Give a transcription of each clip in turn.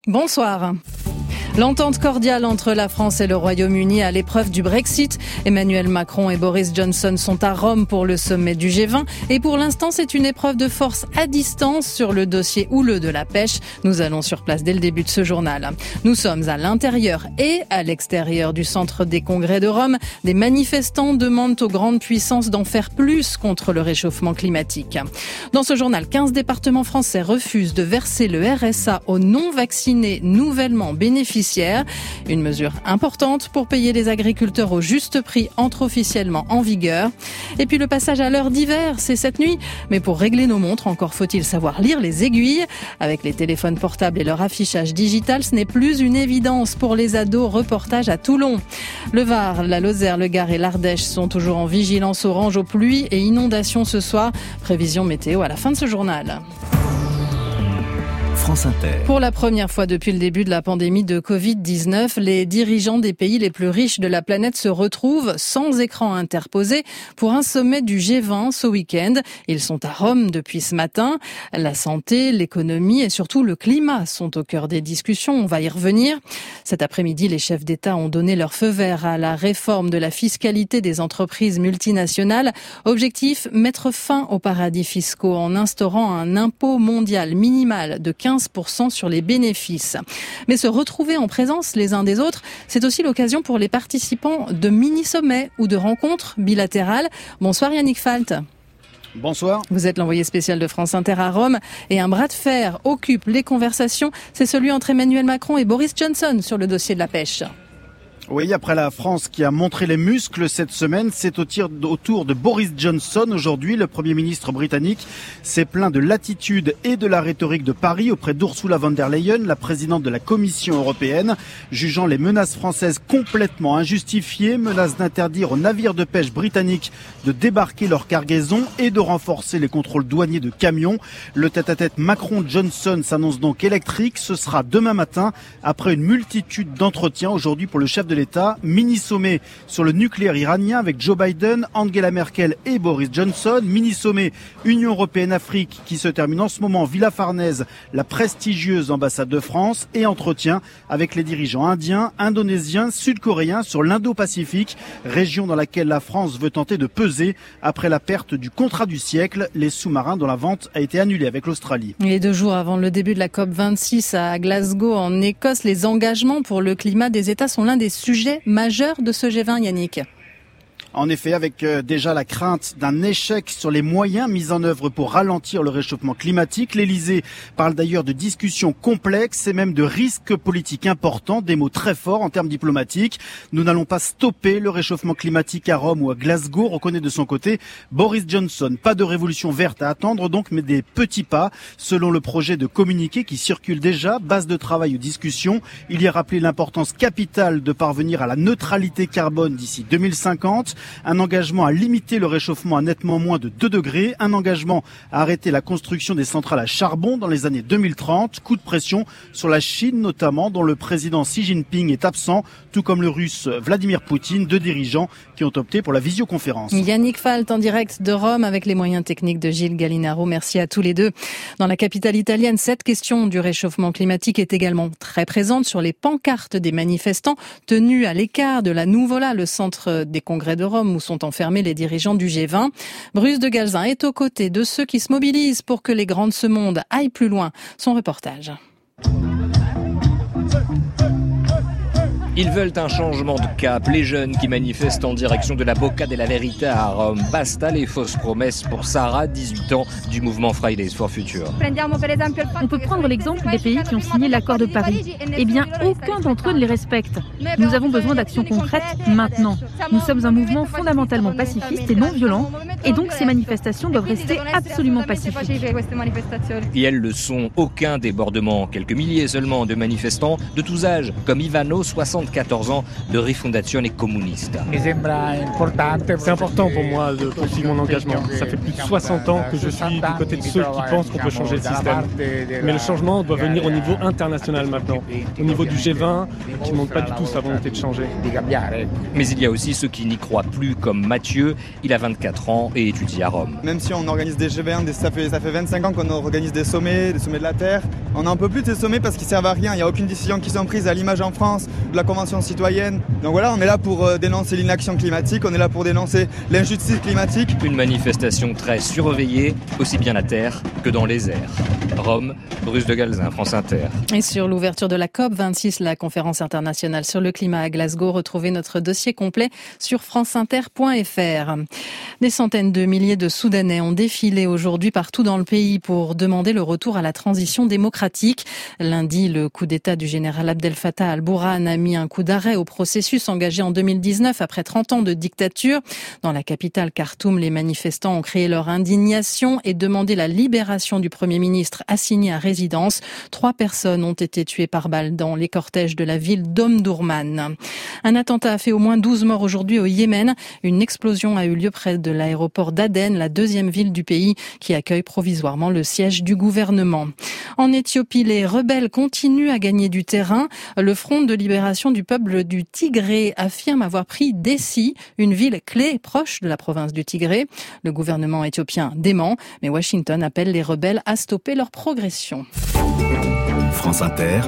Bonsoir. L'entente cordiale entre la France et le Royaume-Uni à l'épreuve du Brexit. Emmanuel Macron et Boris Johnson sont à Rome pour le sommet du G20. Et pour l'instant, c'est une épreuve de force à distance sur le dossier houleux de la pêche. Nous allons sur place dès le début de ce journal. Nous sommes à l'intérieur et à l'extérieur du centre des congrès de Rome. Des manifestants demandent aux grandes puissances d'en faire plus contre le réchauffement climatique. Dans ce journal, 15 départements français refusent de verser le RSA aux non-vaccinés nouvellement bénéficiaires. Une mesure importante pour payer les agriculteurs au juste prix entre officiellement en vigueur. Et puis le passage à l'heure d'hiver, c'est cette nuit. Mais pour régler nos montres, encore faut-il savoir lire les aiguilles. Avec les téléphones portables et leur affichage digital, ce n'est plus une évidence pour les ados. Reportage à Toulon. Le Var, la Lozère, le Gard et l'Ardèche sont toujours en vigilance orange aux pluies et inondations ce soir. Prévision météo à la fin de ce journal. France Inter. Pour la première fois depuis le début de la pandémie de Covid-19, les dirigeants des pays les plus riches de la planète se retrouvent sans écran interposé pour un sommet du G20 ce week-end. Ils sont à Rome depuis ce matin. La santé, l'économie et surtout le climat sont au cœur des discussions. On va y revenir. Cet après-midi, les chefs d'État ont donné leur feu vert à la réforme de la fiscalité des entreprises multinationales. Objectif, mettre fin aux paradis fiscaux en instaurant un impôt mondial minimal de 15% sur les bénéfices. Mais se retrouver en présence les uns des autres, c'est aussi l'occasion pour les participants de mini-sommets ou de rencontres bilatérales. Bonsoir Yannick Falt. Bonsoir. Vous êtes l'envoyé spécial de France Inter à Rome et un bras de fer occupe les conversations. C'est celui entre Emmanuel Macron et Boris Johnson sur le dossier de la pêche. Oui, après la France qui a montré les muscles cette semaine, c'est au tour de Boris Johnson. Aujourd'hui, le Premier ministre britannique s'est plaint de l'attitude et de la rhétorique de Paris auprès d'Ursula von der Leyen, la présidente de la Commission européenne, jugeant les menaces françaises complètement injustifiées, menaces d'interdire aux navires de pêche britanniques de débarquer leur cargaison et de renforcer les contrôles douaniers de camions. Le tête-à-tête Macron-Johnson s'annonce donc électrique. Ce sera demain matin, après une multitude d'entretiens aujourd'hui pour le chef de l'État, mini-sommet sur le nucléaire iranien avec Joe Biden, Angela Merkel et Boris Johnson, mini-sommet Union Européenne-Afrique qui se termine en ce moment Villa Farnèse, la prestigieuse ambassade de France, et entretien avec les dirigeants indiens, indonésiens, sud-coréens sur l'Indo-Pacifique, région dans laquelle la France veut tenter de peser après la perte du contrat du siècle, les sous-marins dont la vente a été annulée avec l'Australie. Et 2 jours avant le début de la COP26 à Glasgow en Écosse, les engagements pour le climat des États sont l'un des sujets majeurs de ce G20, Yannick. En effet, avec déjà la crainte d'un échec sur les moyens mis en œuvre pour ralentir le réchauffement climatique, l'Elysée parle d'ailleurs de discussions complexes et même de risques politiques importants, des mots très forts en termes diplomatiques. Nous n'allons pas stopper le réchauffement climatique à Rome ou à Glasgow, reconnaît de son côté Boris Johnson. Pas de révolution verte à attendre donc, mais des petits pas. Selon le projet de communiqué qui circule déjà, base de travail aux discussions, il y a rappelé l'importance capitale de parvenir à la neutralité carbone d'ici 2050. Un engagement à limiter le réchauffement à nettement moins de 2 degrés, un engagement à arrêter la construction des centrales à charbon dans les années 2030, coup de pression sur la Chine notamment, dont le président Xi Jinping est absent, tout comme le russe Vladimir Poutine, 2 dirigeants qui ont opté pour la visioconférence. Yannick Falt en direct de Rome avec les moyens techniques de Gilles Gallinaro. Merci à tous les deux. Dans la capitale italienne, cette question du réchauffement climatique est également très présente sur les pancartes des manifestants tenus à l'écart de la Nuvola, le centre des congrès de Rome où sont enfermés les dirigeants du G20. Bruce de Galzin est aux côtés de ceux qui se mobilisent pour que les grands de ce monde aillent plus loin. Son reportage. Ils veulent un changement de cap. Les jeunes qui manifestent en direction de la Bocca della Verità à Rome. Basta les fausses promesses pour Sarah, 18 ans, du mouvement Fridays for Future. On peut prendre l'exemple des pays qui ont signé l'accord de Paris. Eh bien, aucun d'entre eux ne les respecte. Nous avons besoin d'actions concrètes maintenant. Nous sommes un mouvement fondamentalement pacifiste et non violent. Et donc, ces manifestations doivent rester absolument pacifiques. Et elles le sont. Aucun débordement. Quelques milliers seulement de manifestants de tous âges, comme Ivano, 60 74 ans de Rifondazione Comunista. C'est important pour moi de poursuivre mon engagement. Ça fait plus de 60 ans que je suis du côté de ceux qui pensent qu'on peut changer le système. Mais le changement doit venir au niveau international maintenant, au niveau du G20, qui ne montre pas du tout sa volonté de changer. Mais il y a aussi ceux qui n'y croient plus, comme Mathieu. Il a 24 ans et étudie à Rome. Même si on organise des G20, ça fait 25 ans qu'on organise des sommets de la Terre, on n'en peut plus de ces sommets parce qu'ils servent à rien. Il n'y a aucune décision qui sont prises, à l'image en France de la Convention citoyenne. Donc voilà, on est là pour dénoncer l'inaction climatique, on est là pour dénoncer l'injustice climatique. Une manifestation très surveillée, aussi bien à terre que dans les airs. Rome, Bruce de Galzin, France Inter. Et sur l'ouverture de la COP26, la conférence internationale sur le climat à Glasgow, retrouvez notre dossier complet sur franceinter.fr. Des centaines de milliers de Soudanais ont défilé aujourd'hui partout dans le pays pour demander le retour à la transition démocratique. Lundi, le coup d'État du général Abdel Fattah al-Burhan a mis un coup d'arrêt au processus engagé en 2019 après 30 ans de dictature. Dans la capitale Khartoum, les manifestants ont crié leur indignation et demandé la libération du Premier ministre assigné à résidence. 3 personnes ont été tuées par balle dans les cortèges de la ville d'Omdurman. Un attentat a fait au moins 12 morts aujourd'hui au Yémen. Une explosion a eu lieu près de l'aéroport d'Aden, la deuxième ville du pays qui accueille provisoirement le siège du gouvernement. En Éthiopie, les rebelles continuent à gagner du terrain. Le Front de libération du peuple du Tigré affirme avoir pris Dessie, une ville clé proche de la province du Tigré. Le gouvernement éthiopien dément, mais Washington appelle les rebelles à stopper leur progression. France Inter,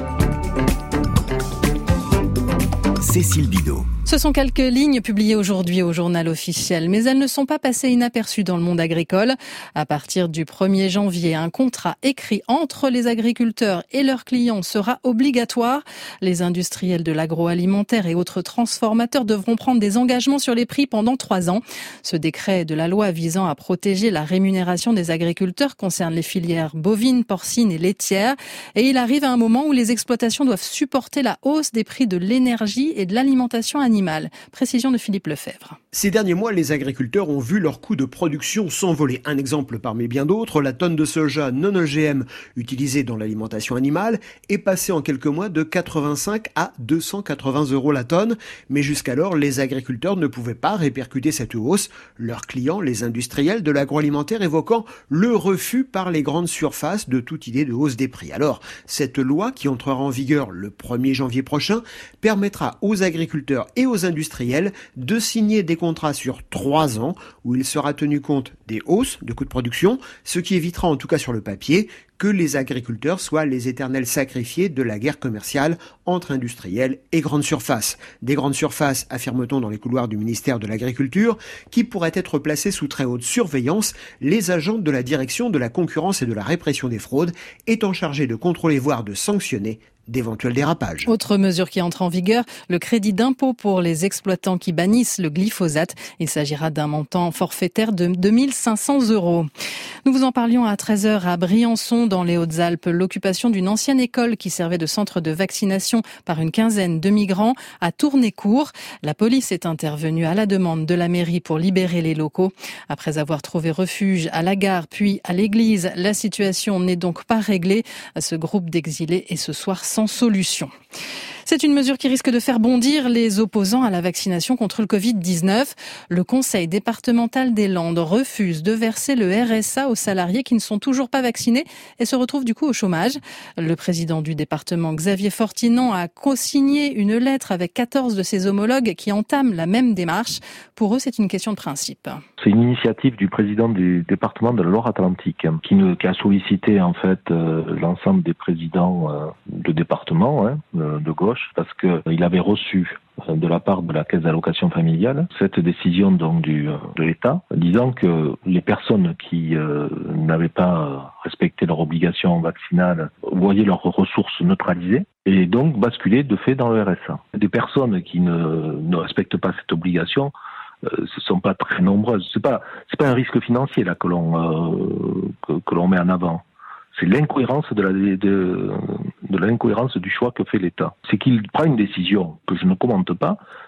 Cécile Bidot. Ce sont quelques lignes publiées aujourd'hui au journal officiel, mais elles ne sont pas passées inaperçues dans le monde agricole. À partir du 1er janvier, un contrat écrit entre les agriculteurs et leurs clients sera obligatoire. Les industriels de l'agroalimentaire et autres transformateurs devront prendre des engagements sur les prix pendant 3 ans. Ce décret de la loi visant à protéger la rémunération des agriculteurs concerne les filières bovines, porcines et laitières. Et il arrive à un moment où les exploitations doivent supporter la hausse des prix de l'énergie et de l'alimentation animale. Précision de Philippe Lefebvre. Ces derniers mois, les agriculteurs ont vu leurs coûts de production s'envoler. Un exemple parmi bien d'autres, la tonne de soja non OGM utilisée dans l'alimentation animale est passée en quelques mois de 85 à 280 € la tonne. Mais jusqu'alors, les agriculteurs ne pouvaient pas répercuter cette hausse. Leurs clients, les industriels de l'agroalimentaire, évoquant le refus par les grandes surfaces de toute idée de hausse des prix. Alors, cette loi qui entrera en vigueur le 1er janvier prochain permettra aux agriculteurs et aux industriels de signer des contrats sur 3 ans où il sera tenu compte des hausses de coûts de production, ce qui évitera en tout cas sur le papier que les agriculteurs soient les éternels sacrifiés de la guerre commerciale entre industriels et grandes surfaces. Des grandes surfaces, affirme-t-on dans les couloirs du ministère de l'Agriculture, qui pourraient être placées sous très haute surveillance, les agents de la direction de la concurrence et de la répression des fraudes étant chargés de contrôler voire de sanctionner d'éventuels dérapages. Autre mesure qui entre en vigueur, le crédit d'impôt pour les exploitants qui bannissent le glyphosate. Il s'agira d'un montant forfaitaire de 2 500 €. Nous vous en parlions à 13h à Briançon, dans les Hautes-Alpes. L'occupation d'une ancienne école qui servait de centre de vaccination par une quinzaine de migrants a tourné court. La police est intervenue à la demande de la mairie pour libérer les locaux. Après avoir trouvé refuge à la gare puis à l'église, la situation n'est donc pas réglée. Ce groupe d'exilés est ce soir sans solution. C'est une mesure qui risque de faire bondir les opposants à la vaccination contre le Covid-19. Le Conseil départemental des Landes refuse de verser le RSA aux salariés qui ne sont toujours pas vaccinés et se retrouvent du coup au chômage. Le président du département, Xavier Fortinan, a co-signé une lettre avec 14 de ses homologues qui entament la même démarche. Pour eux, c'est une question de principe. C'est une initiative du président du département de la Loire-Atlantique qui a sollicité en fait l'ensemble des présidents de département de gauche parce qu'il avait reçu de la part de la Caisse d'allocation familiale cette décision donc de l'État disant que les personnes qui n'avaient pas respecté leur obligation vaccinale voyaient leurs ressources neutralisées et donc basculaient de fait dans le RSA. Des personnes qui ne respectent pas cette obligation ce sont pas très nombreuses. C'est pas un risque financier là que l'on met en avant. C'est l'incohérence de l'incohérence du choix que fait l'État. C'est qu'il prend une décision que je ne commente pas,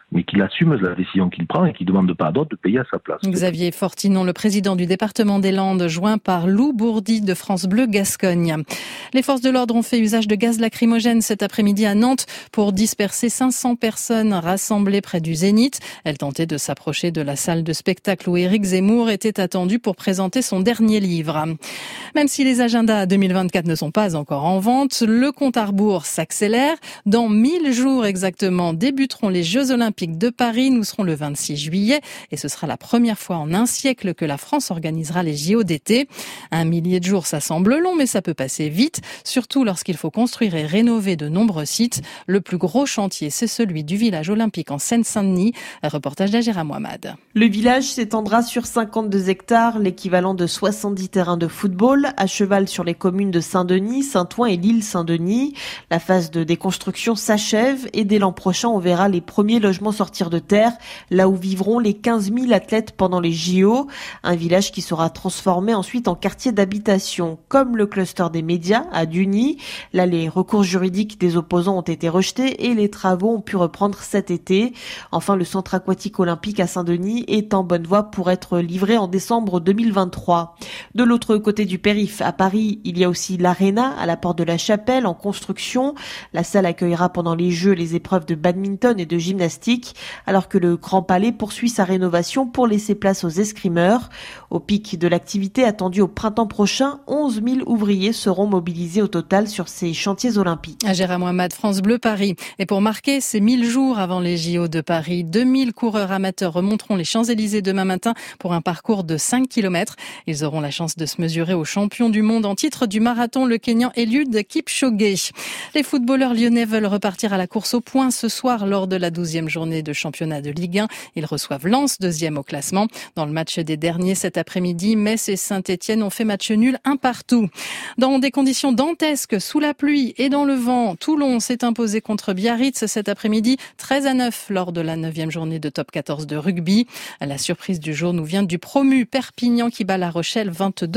mais qu'il assume la décision qu'il prend et qu'il ne demande pas à d'autres de payer à sa place. Xavier Fortinon, le président du département des Landes, joint par Lou Bourdi de France Bleu Gascogne. Les forces de l'ordre ont fait usage de gaz lacrymogène cet après-midi à Nantes pour disperser 500 personnes rassemblées près du Zénith. Elles tentaient de s'approcher de la salle de spectacle où Éric Zemmour était attendu pour présenter son dernier livre. Même si les agendas 2024 ne sont pas encore en vente, le compte à rebours s'accélère. Dans 1000 jours exactement débuteront les Jeux Olympiques de Paris. Nous serons le 26 juillet et ce sera la première fois en un siècle que la France organisera les JO d'été. 1 millier de jours, ça semble long, mais ça peut passer vite, surtout lorsqu'il faut construire et rénover de nombreux sites. Le plus gros chantier, c'est celui du village olympique en Seine-Saint-Denis. Un reportage d'Agera Mohamed. Le village s'étendra sur 52 hectares, l'équivalent de 70 terrains de football, à cheval sur les communes de Saint-Denis, Saint-Ouen et l'île Saint-Denis. La phase de déconstruction s'achève et dès l'an prochain, on verra les premiers logements sortir de terre, là où vivront les 15 000 athlètes pendant les JO. Un village qui sera transformé ensuite en quartier d'habitation, comme le cluster des médias à Duny. Là, les recours juridiques des opposants ont été rejetés et les travaux ont pu reprendre cet été. Enfin, le centre aquatique olympique à Saint-Denis est en bonne voie pour être livré en décembre 2023. De l'autre côté du périph', à Paris, il y a aussi l'Arena à la porte de la Chapelle en construction. La salle accueillera pendant les Jeux les épreuves de badminton et de gymnastique, alors que le Grand Palais poursuit sa rénovation pour laisser place aux escrimeurs. Au pic de l'activité attendue au printemps prochain, 11 000 ouvriers seront mobilisés au total sur ces chantiers olympiques. Agera Mohamed, France Bleu Paris. Et pour marquer ces 1000 jours avant les JO de Paris, 2000 coureurs amateurs remonteront les Champs-Élysées demain matin pour un parcours de 5 km. Ils auront la chance de se mesurer aux champions du monde en titre du marathon, le Kényan Eliud Kipchoge. Les footballeurs lyonnais veulent repartir à la course au point ce soir lors de la 12e journée de championnat de Ligue 1. Ils reçoivent Lens, 2e au classement. Dans le match des derniers cet après-midi, Metz et Saint-Etienne ont fait match nul 1-1. Dans des conditions dantesques, sous la pluie et dans le vent, Toulon s'est imposé contre Biarritz cet après-midi, 13-9 lors de la 9e journée de top 14 de rugby. La surprise du jour nous vient du promu Perpignan qui bat La Rochelle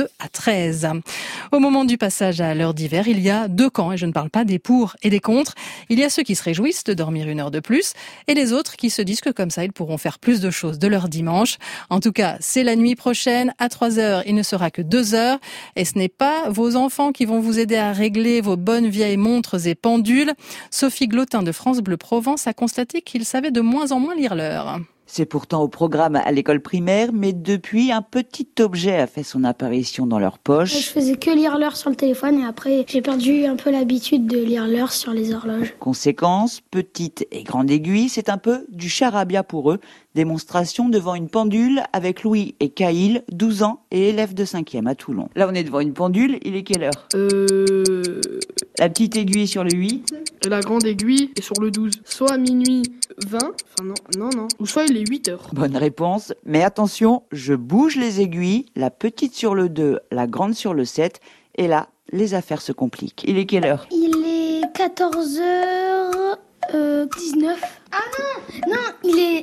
22-13. Au moment du passage à l'heure d'hiver, il y a deux camps et je ne parle pas des pour et des contre. Il y a ceux qui se réjouissent de dormir 1 heure de plus et les autres qui se disent que comme ça ils pourront faire plus de choses de leur dimanche. En tout cas, c'est la nuit prochaine à 3h, il ne sera que 2 heures et ce n'est pas vos enfants qui vont vous aider à régler vos bonnes vieilles montres et pendules. Sophie Glotin de France Bleu Provence a constaté qu'ils savaient de moins en moins lire l'heure. C'est pourtant au programme à l'école primaire, mais depuis, un petit objet a fait son apparition dans leur poche. Je faisais que lire l'heure sur le téléphone et après, j'ai perdu un peu l'habitude de lire l'heure sur les horloges. Conséquence, petite et grande aiguille, c'est un peu du charabia pour eux. Démonstration devant une pendule avec Louis et Caïl, 12 ans et élèves de 5e à Toulon. Là, on est devant une pendule, il est quelle heure La petite aiguille sur le 8. Et la grande aiguille est sur le 12. Soit minuit 20, enfin non. Ou soit il est 8 heures. Bonne réponse, mais attention, je bouge les aiguilles, la petite sur le 2, la grande sur le 7, et là, les affaires se compliquent. Il est quelle heure Il est 14h19. Ah non, il est...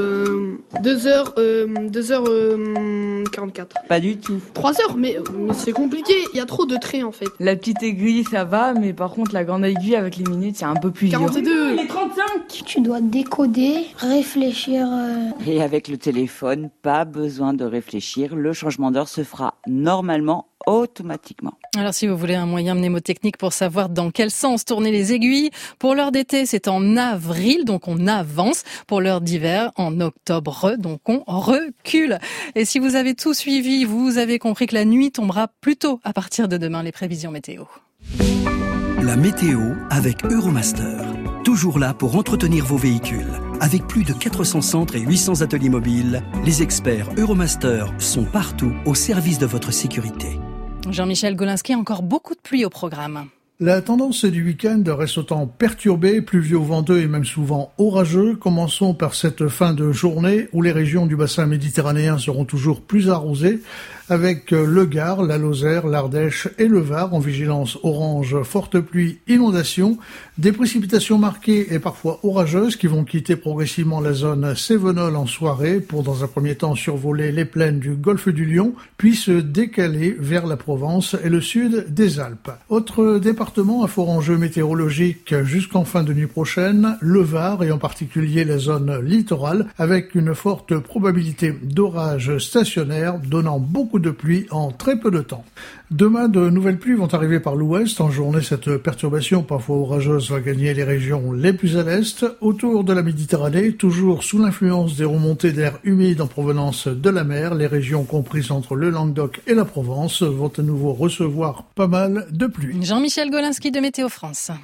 2h44. Pas du tout. 3 heures, mais c'est compliqué, il y a trop de traits en fait. La petite aiguille, ça va, mais par contre, la grande aiguille avec les minutes, c'est un peu plus dur. 42. Il est 35. Tu dois décoder, réfléchir. Et avec le téléphone, pas besoin de réfléchir, le changement d'heure se fera normalement automatiquement. Alors si vous voulez un moyen mnémotechnique pour savoir dans quel sens tourner les aiguilles, pour l'heure d'été c'est en avril, donc on avance. Pour l'heure d'hiver, en octobre, donc on recule. Et si vous avez tout suivi, vous avez compris que la nuit tombera plus tôt à partir de demain, les prévisions météo. La météo avec Euromaster. Toujours là pour entretenir vos véhicules. Avec plus de 400 centres et 800 ateliers mobiles, les experts Euromaster sont partout au service de votre sécurité. Jean-Michel Golinski, encore beaucoup de pluie au programme. La tendance du week-end reste autant perturbée, pluvieux, venteux et même souvent orageux. Commençons par cette fin de journée où les régions du bassin méditerranéen seront toujours plus arrosées, avec le Gard, la Lozère, l'Ardèche et le Var en vigilance orange, forte pluie, inondation, des précipitations marquées et parfois orageuses qui vont quitter progressivement la zone Cévenol en soirée pour dans un premier temps survoler les plaines du golfe du Lion, puis se décaler vers la Provence et le sud des Alpes. Autre département à fort enjeu météorologique jusqu'en fin de nuit prochaine, le Var et en particulier la zone littorale avec une forte probabilité d'orage stationnaire donnant beaucoup de pluie en très peu de temps. Demain, de nouvelles pluies vont arriver par l'ouest. En journée, cette perturbation parfois orageuse va gagner les régions les plus à l'est. Autour de la Méditerranée, toujours sous l'influence des remontées d'air humide en provenance de la mer, les régions comprises entre le Languedoc et la Provence vont à nouveau recevoir pas mal de pluie. Jean-Michel Golinski de Météo France.